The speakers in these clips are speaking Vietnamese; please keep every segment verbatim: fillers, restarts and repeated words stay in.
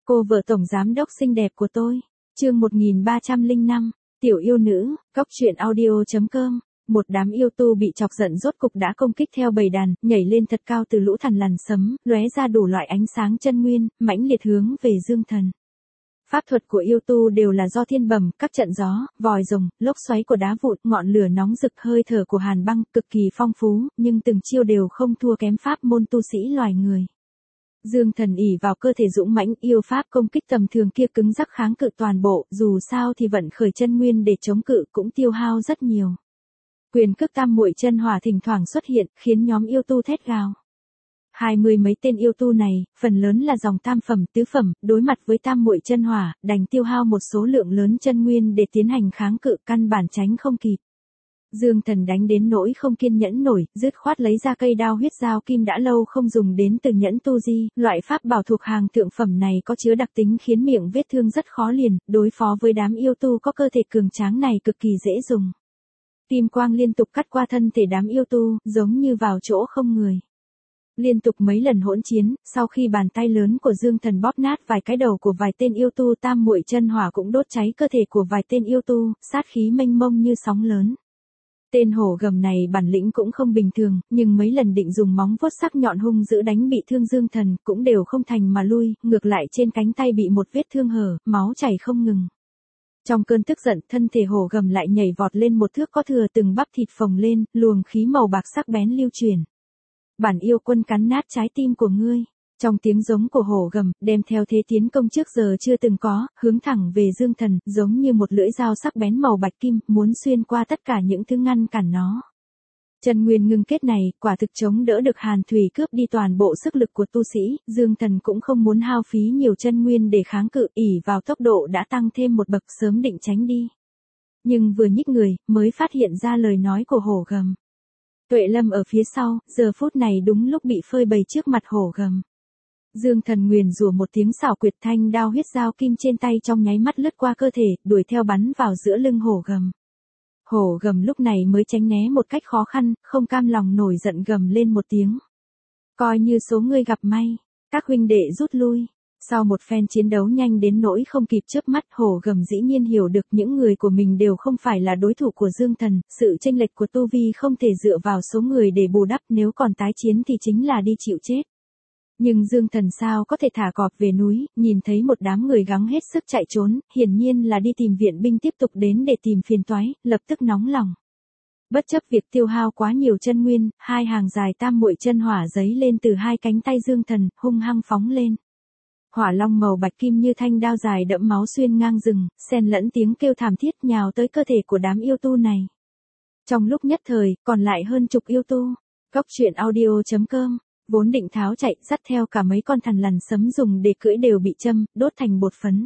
Cô vợ tổng giám đốc xinh đẹp của tôi. Chương một nghìn ba trăm lẻ năm, Tiểu yêu nữ, cóc truyện audio chấm com. Một đám yêu tu bị chọc giận rốt cục đã công kích theo bầy đàn, nhảy lên thật cao từ lũ thằn lằn sấm, lóe ra đủ loại ánh sáng chân nguyên, mãnh liệt hướng về Dương Thần. Pháp thuật của yêu tu đều là do thiên bẩm, các trận gió, vòi rồng, lốc xoáy của đá vụn, ngọn lửa nóng rực, hơi thở của hàn băng, cực kỳ phong phú, nhưng từng chiêu đều không thua kém pháp môn tu sĩ loài người. Dương Thần ỷ vào cơ thể dũng mãnh, yêu pháp công kích tầm thường kia cứng rắc kháng cự toàn bộ, dù sao thì vận khởi chân nguyên để chống cự cũng tiêu hao rất nhiều. Quyền cước tam muội chân hỏa thỉnh thoảng xuất hiện, khiến nhóm yêu tu thét gào. Hai mươi mấy tên yêu tu này, phần lớn là dòng tam phẩm, tứ phẩm, đối mặt với tam muội chân hỏa, đành tiêu hao một số lượng lớn chân nguyên để tiến hành kháng cự, căn bản tránh không kịp. Dương Thần đánh đến nỗi không kiên nhẫn nổi, dứt khoát lấy ra cây đao huyết dao kim đã lâu không dùng đến từ nhẫn tu di, loại pháp bảo thuộc hàng thượng phẩm này có chứa đặc tính khiến miệng vết thương rất khó liền, đối phó với đám yêu tu có cơ thể cường tráng này cực kỳ dễ dùng. Kim quang liên tục cắt qua thân thể đám yêu tu, giống như vào chỗ không người. Liên tục mấy lần hỗn chiến, sau khi bàn tay lớn của Dương Thần bóp nát vài cái đầu của vài tên yêu tu, tam muội chân hỏa cũng đốt cháy cơ thể của vài tên yêu tu, sát khí mênh mông như sóng lớn. Tên hổ gầm này bản lĩnh cũng không bình thường, nhưng mấy lần định dùng móng vuốt sắc nhọn hung dữ đánh bị thương Dương Thần, cũng đều không thành mà lui, ngược lại trên cánh tay bị một vết thương hở, máu chảy không ngừng. Trong cơn tức giận, thân thể hổ gầm lại nhảy vọt lên một thước có thừa, từng bắp thịt phồng lên, luồng khí màu bạc sắc bén lưu truyền. Bản yêu quân cắn nát trái tim của ngươi. Trong tiếng giống của hổ gầm, đem theo thế tiến công trước giờ chưa từng có, hướng thẳng về Dương Thần, giống như một lưỡi dao sắc bén màu bạch kim, muốn xuyên qua tất cả những thứ ngăn cản nó. Chân nguyên ngưng kết này, quả thực chống đỡ được hàn thủy cướp đi toàn bộ sức lực của tu sĩ, Dương Thần cũng không muốn hao phí nhiều chân nguyên để kháng cự, ỷ vào tốc độ đã tăng thêm một bậc, sớm định tránh đi. Nhưng vừa nhích người, mới phát hiện ra lời nói của hổ gầm. Tuệ Lâm ở phía sau, giờ phút này đúng lúc bị phơi bày trước mặt hổ gầm. Dương Thần nguyền rủa một tiếng xảo quyệt, thanh đao huyết dao kim trên tay trong nháy mắt lướt qua cơ thể, đuổi theo bắn vào giữa lưng hổ gầm. Hổ gầm lúc này mới tránh né một cách khó khăn, không cam lòng nổi giận gầm lên một tiếng. Coi như số ngươi gặp may, các huynh đệ rút lui. Sau một phen chiến đấu nhanh đến nỗi không kịp chớp mắt, hổ gầm dĩ nhiên hiểu được những người của mình đều không phải là đối thủ của Dương Thần, sự chênh lệch của tu vi không thể dựa vào số người để bù đắp, nếu còn tái chiến thì chính là đi chịu chết. Nhưng Dương Thần sao có thể thả cọp về núi, nhìn thấy một đám người gắng hết sức chạy trốn, hiển nhiên là đi tìm viện binh tiếp tục đến để tìm phiền toái, lập tức nóng lòng. Bất chấp việc tiêu hao quá nhiều chân nguyên, hai hàng dài tam muội chân hỏa giấy lên từ hai cánh tay Dương Thần, hung hăng phóng lên. Hỏa long màu bạch kim như thanh đao dài đẫm máu xuyên ngang rừng, xen lẫn tiếng kêu thảm thiết nhào tới cơ thể của đám yêu tu này. Trong lúc nhất thời, còn lại hơn chục yêu tu. Cóc truyện audio chấm com. Vốn định tháo chạy, dắt theo cả mấy con thằn lằn sấm dùng để cưỡi đều bị châm, đốt thành bột phấn.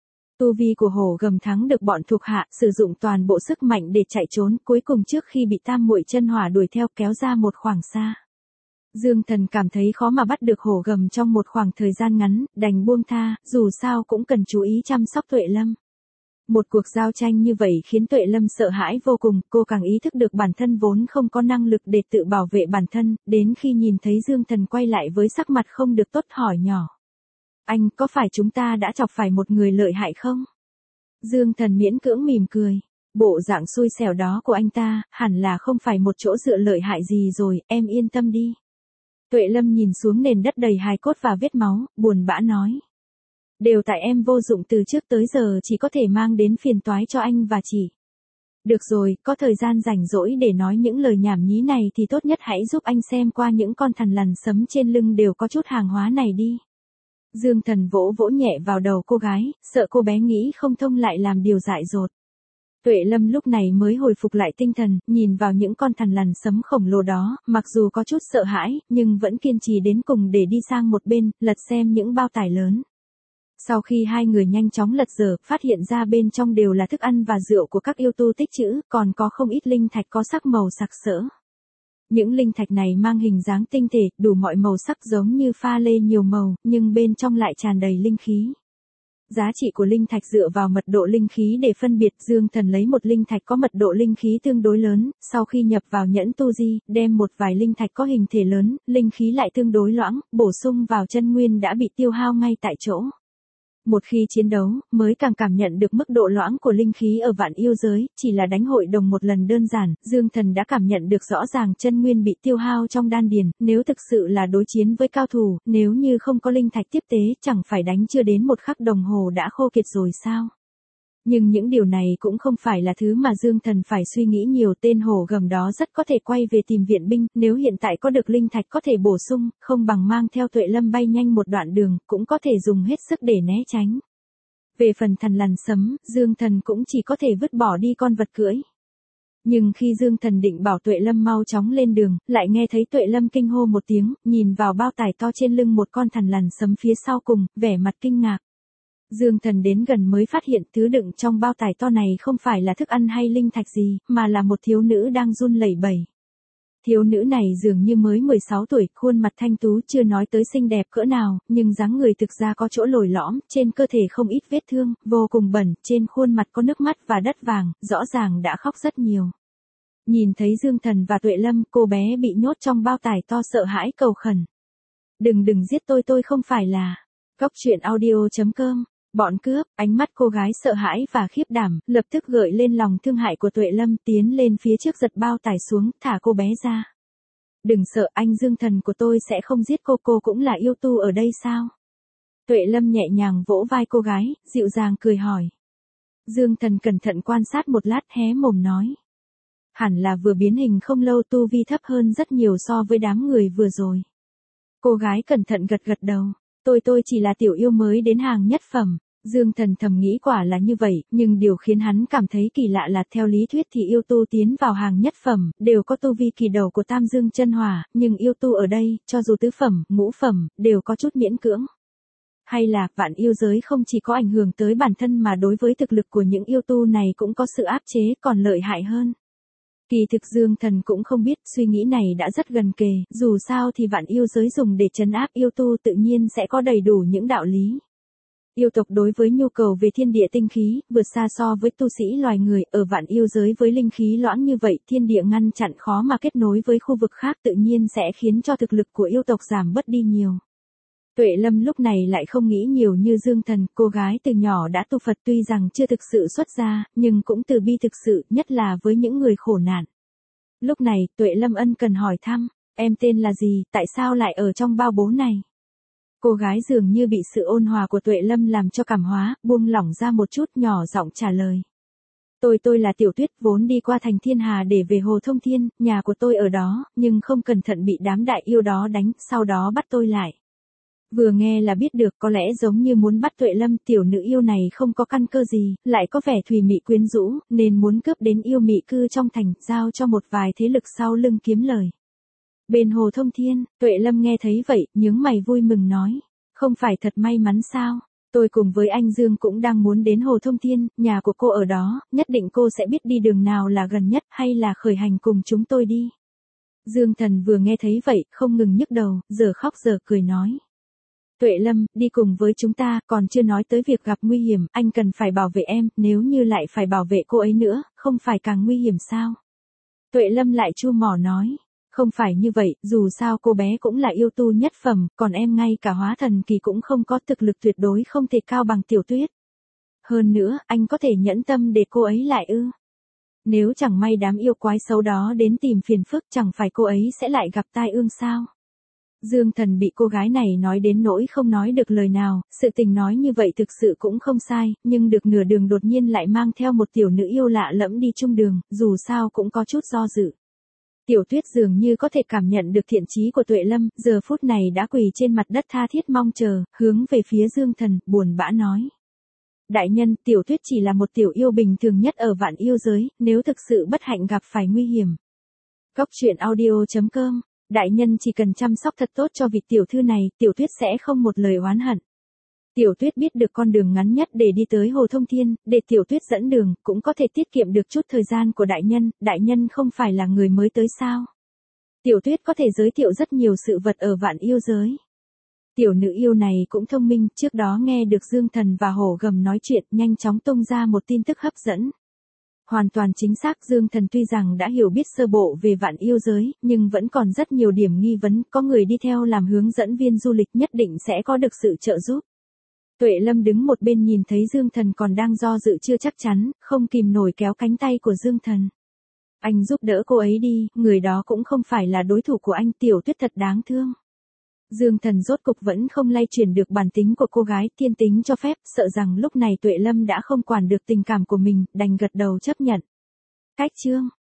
Tu vi của hổ gầm thắng được bọn thuộc hạ, sử dụng toàn bộ sức mạnh để chạy trốn, cuối cùng trước khi bị tam muội chân hỏa đuổi theo kéo ra một khoảng xa. Dương Thần cảm thấy khó mà bắt được hổ gầm trong một khoảng thời gian ngắn, đành buông tha, dù sao cũng cần chú ý chăm sóc Tuệ Lâm. Một cuộc giao tranh như vậy khiến Tuệ Lâm sợ hãi vô cùng, cô càng ý thức được bản thân vốn không có năng lực để tự bảo vệ bản thân, đến khi nhìn thấy Dương Thần quay lại với sắc mặt không được tốt hỏi nhỏ. Anh, có phải chúng ta đã chọc phải một người lợi hại không? Dương Thần miễn cưỡng mỉm cười. Bộ dạng xui xẻo đó của anh ta, hẳn là không phải một chỗ dựa lợi hại gì rồi, em yên tâm đi. Tuệ Lâm nhìn xuống nền đất đầy hài cốt và vết máu, buồn bã nói. Đều tại em vô dụng, từ trước tới giờ chỉ có thể mang đến phiền toái cho anh và chị. Được rồi, có thời gian rảnh rỗi để nói những lời nhảm nhí này thì tốt nhất hãy giúp anh xem qua những con thằn lằn sấm trên lưng đều có chút hàng hóa này đi. Dương Thần vỗ vỗ nhẹ vào đầu cô gái, sợ cô bé nghĩ không thông lại làm điều dại dột. Tuệ Lâm lúc này mới hồi phục lại tinh thần, nhìn vào những con thằn lằn sấm khổng lồ đó, mặc dù có chút sợ hãi, nhưng vẫn kiên trì đến cùng để đi sang một bên, lật xem những bao tải lớn. Sau khi hai người nhanh chóng lật dở, phát hiện ra bên trong đều là thức ăn và rượu của các yêu tu tích trữ, còn có không ít linh thạch có sắc màu sặc sỡ. Những linh thạch này mang hình dáng tinh thể, đủ mọi màu sắc giống như pha lê nhiều màu, nhưng bên trong lại tràn đầy linh khí. Giá trị của linh thạch dựa vào mật độ linh khí để phân biệt. Dương Thần lấy một linh thạch có mật độ linh khí tương đối lớn, sau khi nhập vào nhẫn tu di, đem một vài linh thạch có hình thể lớn, linh khí lại tương đối loãng, bổ sung vào chân nguyên đã bị tiêu hao ngay tại chỗ. Một khi chiến đấu, mới càng cảm nhận được mức độ loãng của linh khí ở vạn yêu giới, chỉ là đánh hội đồng một lần đơn giản, Dương Thần đã cảm nhận được rõ ràng chân nguyên bị tiêu hao trong đan điền, nếu thực sự là đối chiến với cao thủ, nếu như không có linh thạch tiếp tế, chẳng phải đánh chưa đến một khắc đồng hồ đã khô kiệt rồi sao? Nhưng những điều này cũng không phải là thứ mà Dương Thần phải suy nghĩ nhiều, tên hổ gầm đó rất có thể quay về tìm viện binh, nếu hiện tại có được linh thạch có thể bổ sung, không bằng mang theo Tuệ Lâm bay nhanh một đoạn đường, cũng có thể dùng hết sức để né tránh. Về phần thằn lằn sấm, Dương Thần cũng chỉ có thể vứt bỏ đi con vật cưỡi. Nhưng khi Dương Thần định bảo Tuệ Lâm mau chóng lên đường, lại nghe thấy Tuệ Lâm kinh hô một tiếng, nhìn vào bao tải to trên lưng một con thằn lằn sấm phía sau cùng, vẻ mặt kinh ngạc. Dương Thần đến gần mới phát hiện thứ đựng trong bao tải to này không phải là thức ăn hay linh thạch gì, mà là một thiếu nữ đang run lẩy bẩy. Thiếu nữ này dường như mới mười sáu tuổi, khuôn mặt thanh tú chưa nói tới xinh đẹp cỡ nào, nhưng dáng người thực ra có chỗ lồi lõm, trên cơ thể không ít vết thương, vô cùng bẩn, trên khuôn mặt có nước mắt và đất vàng, rõ ràng đã khóc rất nhiều. Nhìn thấy Dương Thần và Tuệ Lâm, cô bé bị nhốt trong bao tải to sợ hãi cầu khẩn. Đừng đừng giết tôi, tôi không phải là... Cóc truyện audio chấm com. Bọn cướp, ánh mắt cô gái sợ hãi và khiếp đảm, lập tức gợi lên lòng thương hại của Tuệ Lâm, tiến lên phía trước giật bao tải xuống, thả cô bé ra. Đừng sợ, anh Dương Thần của tôi sẽ không giết cô, cô cũng là yêu tu ở đây sao? Tuệ Lâm nhẹ nhàng vỗ vai cô gái, dịu dàng cười hỏi. Dương Thần cẩn thận quan sát một lát, hé mồm nói. Hẳn là vừa biến hình không lâu, tu vi thấp hơn rất nhiều so với đám người vừa rồi. Cô gái cẩn thận gật gật đầu. Tôi tôi chỉ là tiểu yêu mới đến hàng nhất phẩm. Dương Thần thầm nghĩ quả là như vậy, nhưng điều khiến hắn cảm thấy kỳ lạ là theo lý thuyết thì yêu tu tiến vào hàng nhất phẩm, đều có tu vi kỳ đầu của Tam Dương chân hỏa, nhưng yêu tu ở đây, cho dù tứ phẩm, ngũ phẩm, đều có chút miễn cưỡng. Hay là, vạn yêu giới không chỉ có ảnh hưởng tới bản thân mà đối với thực lực của những yêu tu này cũng có sự áp chế còn lợi hại hơn. Kỳ thực Dương Thần cũng không biết, suy nghĩ này đã rất gần kề, dù sao thì vạn yêu giới dùng để trấn áp yêu tu tự nhiên sẽ có đầy đủ những đạo lý. Yêu tộc đối với nhu cầu về thiên địa tinh khí, vượt xa so với tu sĩ loài người, ở vạn yêu giới với linh khí loãng như vậy, thiên địa ngăn chặn khó mà kết nối với khu vực khác tự nhiên sẽ khiến cho thực lực của yêu tộc giảm bớt đi nhiều. Tuệ Lâm lúc này lại không nghĩ nhiều như Dương Thần, cô gái từ nhỏ đã tu Phật tuy rằng chưa thực sự xuất gia, nhưng cũng từ bi thực sự, nhất là với những người khổ nạn. Lúc này, Tuệ Lâm ân cần hỏi thăm, em tên là gì, tại sao lại ở trong bao bố này? Cô gái dường như bị sự ôn hòa của Tuệ Lâm làm cho cảm hóa, buông lỏng ra một chút, nhỏ giọng trả lời. Tôi tôi là Tiểu Tuyết, vốn đi qua thành Thiên Hà để về Hồ Thông Thiên, nhà của tôi ở đó, nhưng không cẩn thận bị đám đại yêu đó đánh, sau đó bắt tôi lại. Vừa nghe là biết được, có lẽ giống như muốn bắt Tuệ Lâm, tiểu nữ yêu này không có căn cơ gì, lại có vẻ thùy mị quyến rũ, nên muốn cướp đến yêu mị cư trong thành, giao cho một vài thế lực sau lưng kiếm lời. Bên Hồ Thông Thiên, Tuệ Lâm nghe thấy vậy, nhướng mày vui mừng nói, không phải thật may mắn sao? Tôi cùng với anh Dương cũng đang muốn đến Hồ Thông Thiên, nhà của cô ở đó, nhất định cô sẽ biết đi đường nào là gần nhất, hay là khởi hành cùng chúng tôi đi. Dương Thần vừa nghe thấy vậy, không ngừng nhức đầu, giờ khóc giờ cười nói. Tuệ Lâm, đi cùng với chúng ta, còn chưa nói tới việc gặp nguy hiểm, anh cần phải bảo vệ em, nếu như lại phải bảo vệ cô ấy nữa, không phải càng nguy hiểm sao? Tuệ Lâm lại chua mỏ nói, không phải như vậy, dù sao cô bé cũng là yêu tu nhất phẩm, còn em ngay cả hóa thần kỳ cũng không có, thực lực tuyệt đối không thể cao bằng Tiểu Tuyết. Hơn nữa, anh có thể nhẫn tâm để cô ấy lại ư? Nếu chẳng may đám yêu quái xấu đó đến tìm phiền phức, chẳng phải cô ấy sẽ lại gặp tai ương sao? Dương Thần bị cô gái này nói đến nỗi không nói được lời nào, sự tình nói như vậy thực sự cũng không sai, nhưng được nửa đường đột nhiên lại mang theo một tiểu nữ yêu lạ lẫm đi chung đường, dù sao cũng có chút do dự. Tiểu Tuyết dường như có thể cảm nhận được thiện chí của Tuệ Lâm, giờ phút này đã quỳ trên mặt đất tha thiết mong chờ, hướng về phía Dương Thần, buồn bã nói. Đại nhân, Tiểu Tuyết chỉ là một tiểu yêu bình thường nhất ở vạn yêu giới, nếu thực sự bất hạnh gặp phải nguy hiểm. Cóc truyện audio chấm com. Đại nhân chỉ cần chăm sóc thật tốt cho vị tiểu thư này, Tiểu Tuyết sẽ không một lời oán hận. Tiểu Tuyết biết được con đường ngắn nhất để đi tới Hồ Thông Thiên, để Tiểu Tuyết dẫn đường, cũng có thể tiết kiệm được chút thời gian của đại nhân, đại nhân không phải là người mới tới sao? Tiểu Tuyết có thể giới thiệu rất nhiều sự vật ở vạn yêu giới. Tiểu nữ yêu này cũng thông minh, trước đó nghe được Dương Thần và Hổ Gầm nói chuyện, nhanh chóng tung ra một tin tức hấp dẫn. Hoàn toàn chính xác, Dương Thần tuy rằng đã hiểu biết sơ bộ về vạn yêu giới, nhưng vẫn còn rất nhiều điểm nghi vấn, có người đi theo làm hướng dẫn viên du lịch nhất định sẽ có được sự trợ giúp. Tuệ Lâm đứng một bên nhìn thấy Dương Thần còn đang do dự chưa chắc chắn, không kìm nổi kéo cánh tay của Dương Thần. Anh giúp đỡ cô ấy đi, người đó cũng không phải là đối thủ của anh, Tiểu Tuyết thật đáng thương. Dương Thần rốt cục vẫn không lay chuyển được bản tính của cô gái, thiên tính cho phép, sợ rằng lúc này Tuệ Lâm đã không quản được tình cảm của mình, đành gật đầu chấp nhận. Cách chương